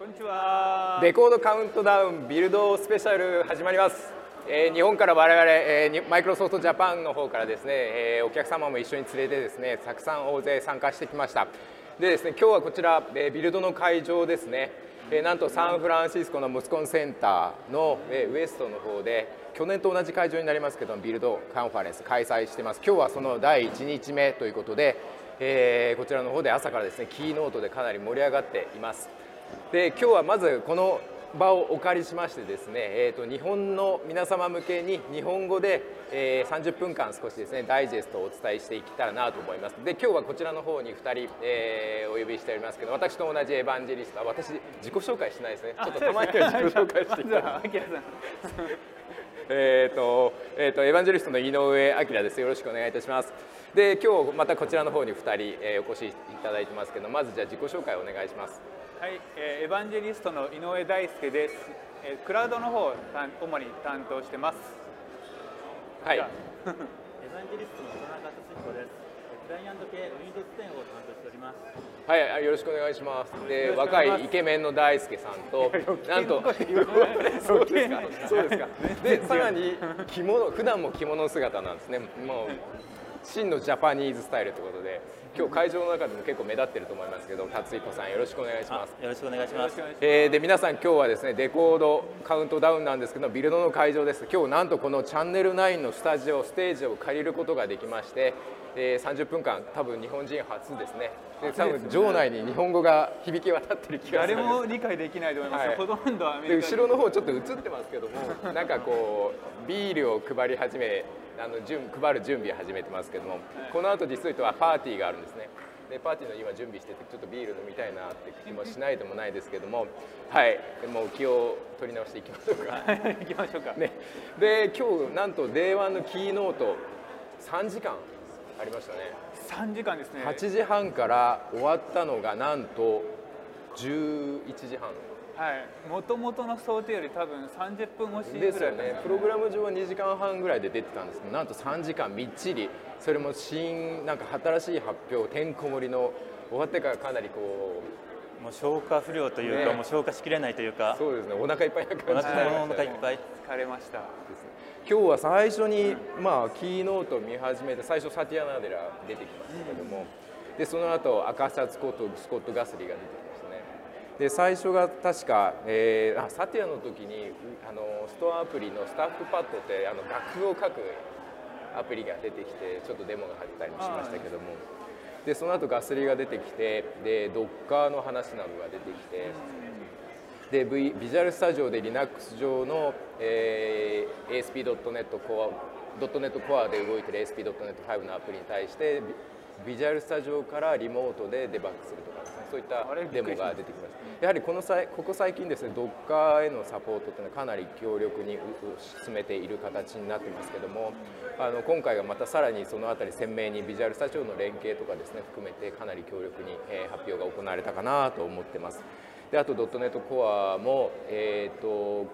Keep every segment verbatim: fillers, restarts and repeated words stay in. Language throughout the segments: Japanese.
こんにちは。 レコードカウントダウンビルドスペシャル始まります。えー、日本から我々、えー、マイクロソフトジャパンの方からですね、えー、お客様も一緒に連れてですね、たくさん大勢参加してきました。でですね、今日はこちら、えー、ビルドの会場ですね、えー、なんとサンフランシスコのムスコンセンターの、えー、ウエストの方で去年と同じ会場になりますけどビルドカンファレンス開催してます。今日はそのだいいちにちめということで、えー、こちらの方で朝からですねキーノートでかなり盛り上がっています。で今日はまずこの場をお借りしましてですね、えー、と日本の皆様向けに日本語で、えー、さんじゅっぷんかん少しですねダイジェストをお伝えしていけたらなと思います。で今日はこちらの方にふたり、えー、お呼びしておりますけど、私と同じエヴァンジェリスト、私自己紹介しないですね。ちょっとたまには自己紹介していただきます。えーとえーとエヴァンジェリストの井上彰です。よろしくお願いいたします。で今日またこちらの方にふたり、えー、お越しいただいてますけど、まずじゃあ自己紹介をお願いします。 はい、えー、エヴァンジェリストの井上大輔です。えー、クラウドの方を主に担当してます。 はい。エヴァンジェリストの田中俊彦です。クライアント系 Windows テンを担当しております。 はい、よろしくお願いします。で、若いイケメンの大輔さんと、なんと、そうですか。そうですか。で、さらに着物、普段も着物姿なんですね。もう真のジャパニーズスタイルということで、今日会場の中でも結構目立ってると思いますけど、達彦さんよろしくお願いします。 よろしくお願いします。 えー、で皆さん今日はですねレコードカウントダウンなんですけどビルドの会場です。今日なんとこのチャンネルナインのスタジオステージを借りることができまして、えー、さんじゅっぷんかん多分日本人初ですね。で多分場内に日本語が響き渡ってる気がする。 誰も理解できないと思います。はい、ほとんどアメリカで後ろの方ちょっと映ってますけども、なんかこうビールを配り始めあの準配る準備を始めてますけども、はい、この後実際とはパーティーがあるんですね。でパーティーの今準備しててちょっとビール飲みたいなって気もしないでもないですけども、はい、もう気を取り直していきましょうか。 いきましょうか。 ね、で今日なんと デイワン のキーノートさんじかんありましたね。 さんじかんですね。 はちじはんから終わったのがなんとじゅういちじはん。 はい、もともとの想定より多分さんじゅっぷん押しぐらいですよね。プログラム上はにじかんはんぐらいで出てたんですけど、なんとさんじかんみっちり、それも新なんか新しい発表てんこ盛りの終わってからかなりこうもう消化不良というか、ね、もう消化しきれないというか、 そうですね、お腹いっぱいな感じで、 お腹いっぱい疲れました。 今日は最初に、まあ、キーノートを見始めて最初サティアナデラ出てきましたけども、うん、でその後赤サツコとスコット・ガスリーが出てきましたね。で最初が確か、えー、あサティアの時にあのストアアプリのスタッフパッドってあの楽譜を書くアプリが出てきてちょっとデモが入ったりもしましたけども、でその後ガスリーが出てきてでドッカーの話などが出てきて、で v ビジュアルスタジオで Linux 上の、えー、エーエスピードットネット コア ドットネット コアで動いてる エーエスピードットネットファイブ のアプリに対してビジュアルスタジオからリモートでデバッグするとかですね、そういったデモが出てきました。やはりこの際ここ最近ですね、ドッカーへのサポートというのはかなり強力に進めている形になってますけども、あの今回がまたさらにそのあたり鮮明にビジュアルスタジオの連携とかですね含めてかなり強力に、えー、発表が行われたかなと思ってます。であとドットネット コアも、えー、と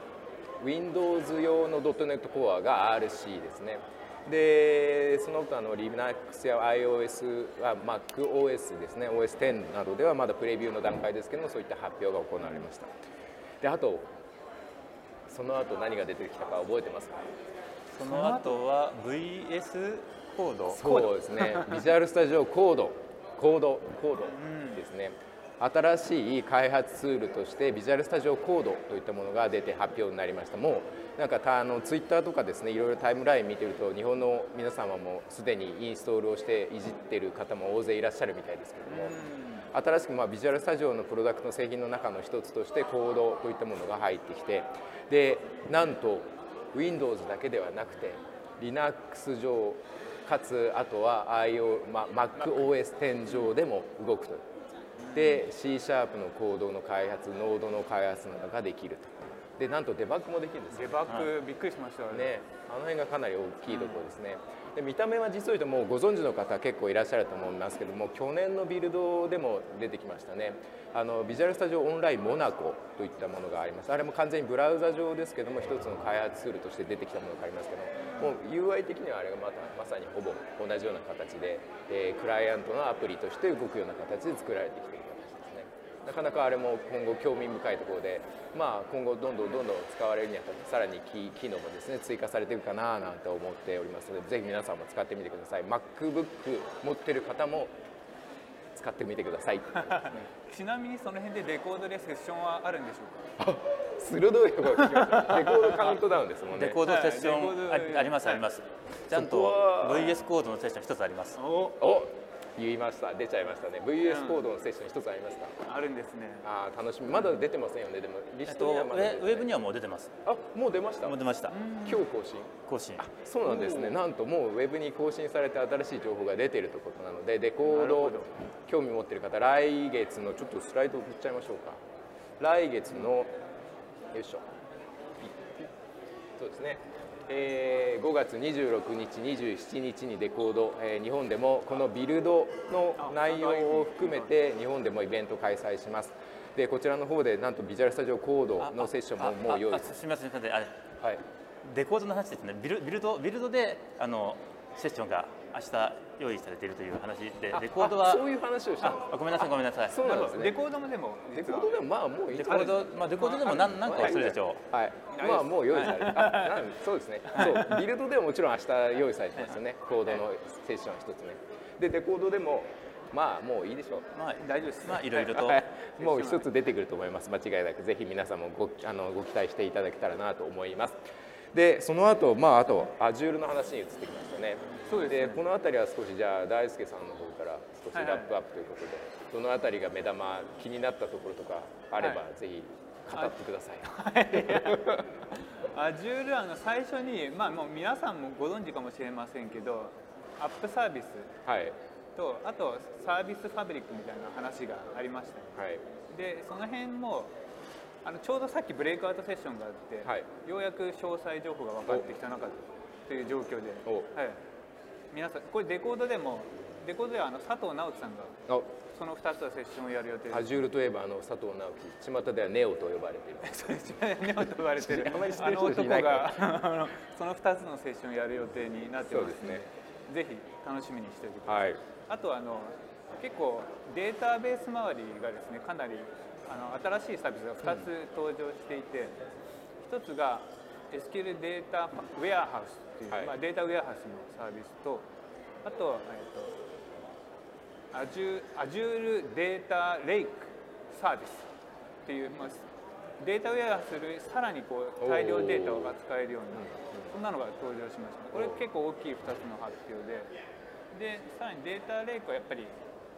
Windows 用のドットネット コアが アールシー ですね。でその他の Linux や iOS は MacOS ですね オーエステン などではまだプレビューの段階ですけども、そういった発表が行われました。であとその後何が出てきたか覚えてますか？ その後は ブイエス コード。 そうですねビジュアルスタジオコードコードコードですね、うん、新しい開発ツールとしてビジュアルスタジオコードといったものが出て発表になりました。もうなんかあのツイッターとかですねいろいろタイムライン見てると日本の皆様もすでにインストールをしていじってる方も大勢いらっしゃるみたいですけども、新しくまあビジュアルスタジオのプロダクトの製品の中の一つとしてコードといったものが入ってきて、でなんと Windows だけではなくて Linux 上かつあとは iO、まあ、MacOS テン上でも動くと。で C シャープのコードの開発、ノードの開発などができると。でなんとデバッグもできるんですよ。 デバッグ、はい、びっくりしましたね。あの辺がかなり大きいところですね。で見た目は実を言うともうご存知の方結構いらっしゃると思いますけども、去年のビルドでも出てきましたね。あのビジュアルスタジオオンラインモナコといったものがあります。あれも完全にブラウザ上ですけども一つの開発ツールとして出てきたものがありますけども、もう ユーアイ 的にはあれがまたまさにほぼ同じような形で、えー、クライアントのアプリとして動くような形で作られてきている形ですね。 なかなかあれも今後興味深いところで、まあ、今後どんどんどんどん使われるにあたってさらに機機能もですね追加されていくかななんて思っておりますので、ぜひ皆さんも使ってみてください。 MacBook 持ってる方も使ってみてくださいちなみにその辺でレコードでセッションはあるんでしょうか？ 鋭いところが聞きました。レコードカウントダウンですもんね。 レコードセッション、 はいあありますあります。ちゃんと ブイエス コードのセッション一つあります。 おお言いました。出ちゃいましたね。 ブイエス コードのセッション一つありますか？ あるんですね。 ああ楽しみ。まだ出てませんよね。でもリストえっと、ウにはまだ出てない。 ェウェブにはもう出てます。 あもう出ました。 もう出ました。 今日更新。 更新。 そうなんですね。なんともうウェブに更新されて新しい情報が出ているということなので、レコードなるほど興味持っている方、来月のちょっとスライド振っちゃいましょうか。来月のよいしょ。そうですね。えー、ごがつにじゅうろくにち、にじゅうしちにちにレコード、えー、日本でもこのビルドの内容を含めて日本でもイベント開催します。でこちらの方でなんとビジュアルスタジオコードのセッションももう用意あああすみませんすみません。あれはいレコードの話ですね。ビルビルドビルドであのセッションが明日用意されているという話で、レコードはあそういう話をしたんです。 あごめんなさいごめんなさい。 そうなんですね。 レコードもでもレコ実はードでもまあもういいレコードまあレコードでも何何個はするでしょう。 はい、まあもう用意されて、あなんそうですね、そうビルドでももちろん明日用意されてますよね、コードのセッション一つね。でレコードでもまあもういいでしょう。 まあ大丈夫です。 まあいろいろと。 はいもう一つ出てくると思います。間違いなくぜひ皆さんもごあのご期待していただけたらなと思います。でその後まああと Azure の話に移ってきましたね。 そうですねでこの辺りは少しじゃあ大輔さんの方から少しラップアップということで、どの辺りが目玉気になったところとかあれば、 はいぜひ語ってください。 Azure あの最初にまあもう皆さんもご存知かもしれませんけど、アップサービスはいとあとサービスファブリックみたいな話がありましたね。 はいでその辺もあのちょうどさっきブレイクアウトセッションがあって、 はいようやく詳細情報が分かってきた中という状況で、 おはい、皆さんこれデコードでもデコードではあの佐藤直樹さんがあそのふたつのセッションをやる予定です。 Azure といえばあの佐藤直樹、巷ではネオと呼ばれている。 そうですね、ネオと呼ばれてるあまり知ってあのる人い男ないからがあのそのふたつのセッションをやる予定になってますので、 そうですねぜひ楽しみにしておいてください。 はいあとあの結構データベース周りがですねかなりあの新しいサービスがふたつ登場していて、ひとつが エスキューエル データウェアハウスという、 はいまあ、データウェアハウスのサービスと、あと,、えっと Azure, Azure データレイクサービスっていう、まあ、データウェアするさらにこう大量データを扱えるようなそんなのが登場しました。これ結構大きいふたつの発表で、でさらにデータレイクはやっぱり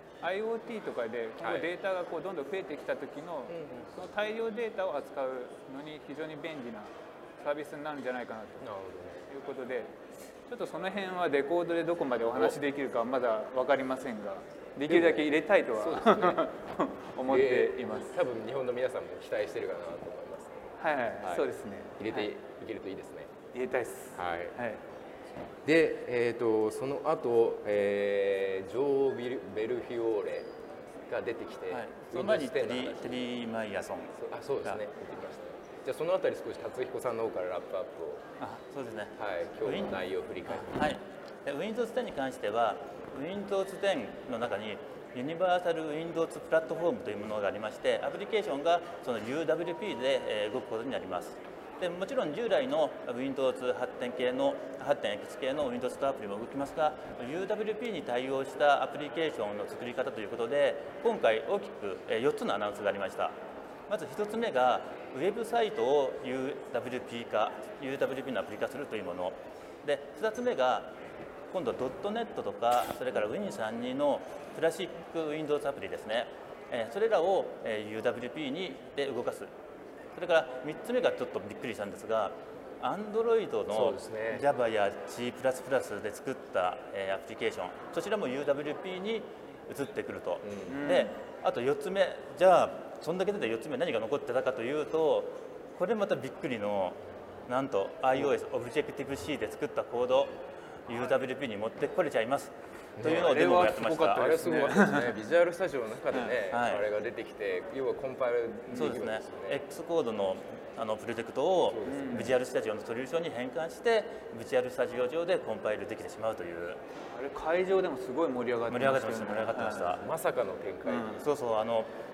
IoT とかで今後データがこうどんどん増えてきた時のその大量データを扱うのに非常に便利なサービスになるんじゃないかなということで、ちょっとその辺はレコードでどこまでお話できるかはまだ分かりませんが、できるだけ入れたいとは思っています。 多分日本の皆さんも期待してるかなと思います。 はいはい、 はいそうですね。 入れて、 はいい、けるといいですね。 入れたいです。 はい。 はい。 で、えー、とその後、えー、ジョー・ビルベルフィオーレが出てきて、 はい、その前に Windows テリテンの話テリーマイヤソンあそうですね出てきましたね。じゃあそのあたり少し達彦さんの方からラップアップを、 あそうですね。 はい、今日の内容を振り返って、 はい、で Windows テンに関しては Windows テンの中にユニバーサル Windows プラットフォームというものがありまして、アプリケーションがその ユーダブリューピー でえー動くことになります。でもちろん従来の Windows 発展系の はちてんエックス 系の Windows アプリも動きますが、 ユーダブリューピー に対応したアプリケーションの作り方ということで、今回大きくえーよっつのアナウンスがありました。まずひとつめがウェブサイトを ユーダブリューピー 化 ユーダブリューピー のアプリ化するというもので、ふたつめが今度ドットネットとかそれから ウィンさんじゅうに のクラシック Windows アプリですね、えーそれらをえー ユーダブリューピー にで動かす。それからみっつめがちょっとびっくりしたんですが、Android そうのですね Java や C++ で作ったえーアプリケーション、そちらも ユーダブリューピー に移ってくると、であとよっつめ、じゃあそんだけでよっつめ何が残ってたかというと、これまたびっくりのなんと iOS Objective-C で作ったコード ユーダブリューピー に持ってこれちゃいますというのをデモをやってました。 あれすごかったですね。ビジュアルスタジオの中でね、 はいあれが出てきて、要はコンパイルできるんですよね。 そうですね、X コードのあのプロジェクトをビジュアルスタジオのソリューションに変換して、ビジュアルスタジオ上でコンパイルできてしまうという。 あれ会場でもすごい盛り上がって盛り上がってました、盛り上がってました。 まさかの展開。 うんそうそう、あの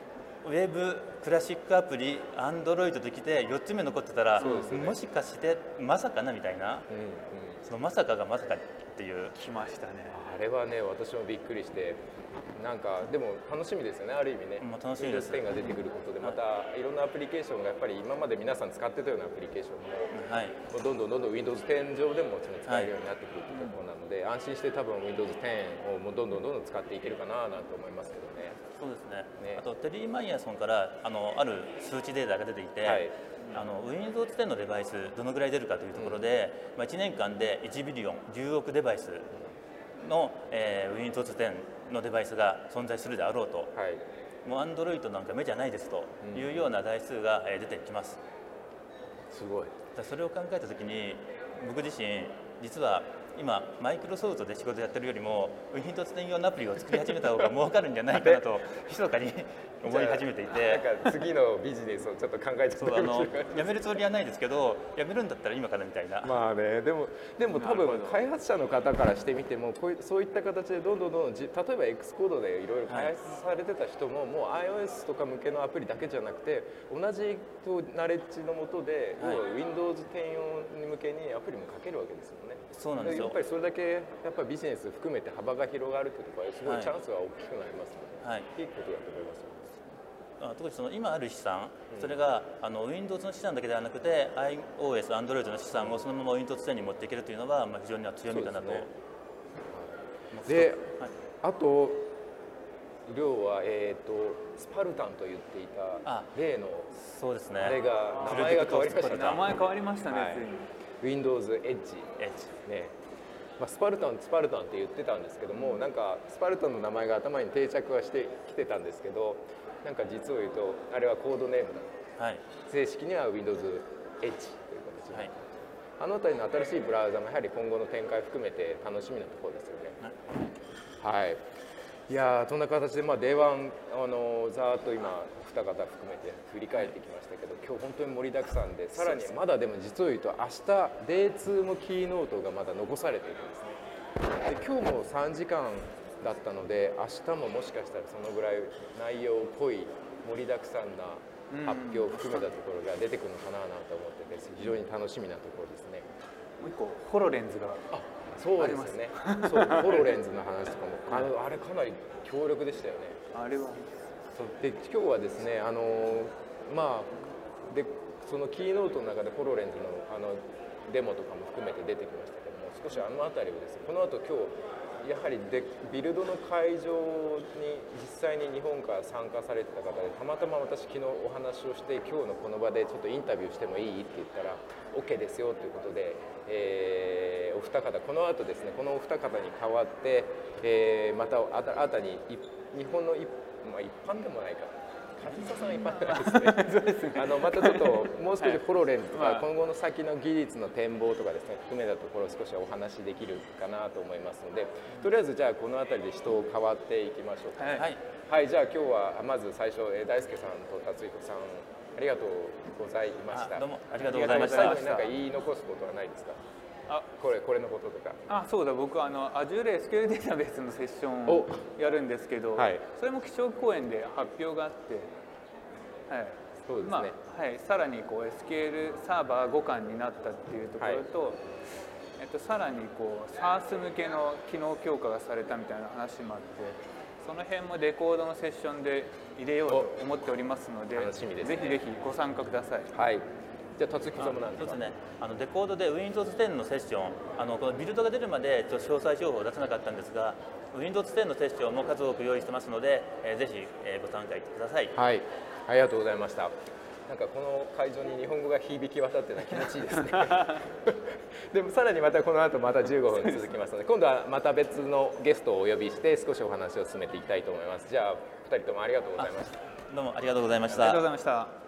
ウェブクラシックアプリ Android ときてよっつめ残ってたら、 そうですねもしかしてまさかなみたいな、 うんうん、 そのまさかがまさかっていう。 来ましたね。 あれはね私もびっくりして、なんかでも楽しみですよね、ある意味ね。 もう楽しみです Windows テンが出てくることでまたいろんなアプリケーションがやっぱり今まで皆さん使ってたようなアプリケーションも、 はい、 もうどんどんどんどん Windows テン上でももちろん使えるようになってくるというところなので、安心して多分 Windows テンをもうどんどんどんどん使っていけるかななんて思いますけどね。 そうですね。 ねあとテリー・マイヤーソンからあのある数値データが出ていて、 はい、 あの Windows テンのデバイスどのぐらい出るかというところで、うんまあ、いちねんかんでいちビリオンじゅうおくデバイスの、えー、Windows テンのデバイスが存在するであろうと、 はい、 もう Android なんか目じゃないですというような台数が、えー、出てきます。 すごい。 それを考えたときに僕自身実は今マイクロソフトで仕事やってるよりも Windows テン用のアプリを作り始めた方が儲かるんじゃないかなと密かに思い始めていて、 なんか次のビジネスをちょっと考えてそうあの辞めるつもりはないですけど、辞めるんだったら今からみたいな。 まあね、でもでも多分開発者の方からしてみてもこういそういった形でどんどんどんどんじ例えば X コードでいろいろ開発されてた人も、はい、もう iOS とか向けのアプリだけじゃなくて同じナレッジのもとで、はい、要は Windows テン用に向けにアプリも書けるわけですよね。 そうなんですよ。 やっぱりそれだけやっぱりビジネス含めて幅が広がるというところはすごいチャンスが大きくなりますので、はい、いいことだと思いますよ。 特にその今ある資産、それがあの Windows の資産だけではなくて iOS、Android の資産をそのまま Windows テンに持っていけるというのは、まあ、非常に強みかなと。 で、ねはい、あと亮は、えー、とスパルタンと言っていた例のそうですね。 あれが名前が変わりましたね。 名前変わりましたね、はい、 ついに Windows Edge、 Edge ね。まあ、スパルタンスパルタンって言ってたんですけども、なんかスパルタンの名前が頭に定着はしてきてたんですけど、なんか実を言うとあれはコードネームだと、はい、正式には Windows Edge という形で、はい、あの辺りの新しいブラウザもやはり今後の展開含めて楽しみなところですよね。はい、はい、いやそんな形で、まあ、デーワンあのざーっと今二方含めて振り返ってきましたけど、今日本当に盛りだくさんで、さらにまだでも実を言うと明日 デーツー もキーノートがまだ残されているんですね。で今日もさんじかんだったので、明日ももしかしたらそのぐらい内容濃い盛りだくさんな発表を含めたところが出てくるのかなと思ってて、非常に楽しみなところですね。 もう一個ホロレンズがあそうですよね。そうホロレンズの話とかもあのあれかなり強力でしたよね。 あれはそうで今日はですね、あのまあでそのキーノートの中でホロレンズのあのデモとかも含めて出てきましたけども、少しあの辺りをですね、この後今日やはりでビルドの会場に実際に日本から参加されてた方で、たまたま私昨日お話をして今日のこの場でちょっとインタビューしてもいいって言ったら OK ですよということで、えー、お二方この後ですね、このお二方に代わって、えー、また新たに日本の一、まあ、一般でもないか梶田さんは一般じゃないですね。あのまたちょっともう少しホロレンズとか今後の先の技術の展望とかですね含めたところを少しお話しできるかなと思いますので、とりあえずじゃあこの辺りで人を変わっていきましょうか。はい、はい、じゃあ今日はまず最初大輔さんと達彦さんありがとうございました。 どうもありがとうございました。 最後に何か言い残すことはないですか。あこれこれのこととか。 あそうだ、僕あの Azure エスキューエル データベースのセッションをやるんですけど、はい、それも基調講演で発表があって、はいそうですね、 まあはい、さらにこう エスキューエル サーバーごかんになったっていうところと、はい、えっと、さらにこう SaaS 向けの機能強化がされたみたいな話もあって、その辺もレコードのセッションで入れようと思っておりますので、 楽しみですね、 ぜひぜひご参加ください。 はい、じゃあ達彦さんもなんですか。 そうですね、あのレコードで Windows テンのセッション、あのこのビルドが出るまでちょっと詳細情報を出せなかったんですが、Windows テンのセッションも数多く用意してますので、えー、ぜひ、えー、ご参加ください。 はい、ありがとうございました。なんかこの会場に日本語が響き渡っていうのは気持ちいいですね。でもさらにまたこの後またじゅうごふん続きますので、今度はまた別のゲストをお呼びして少しお話を進めていきたいと思います。じゃあふたりともありがとうございました。 どうもありがとうございました。 ありがとうございました。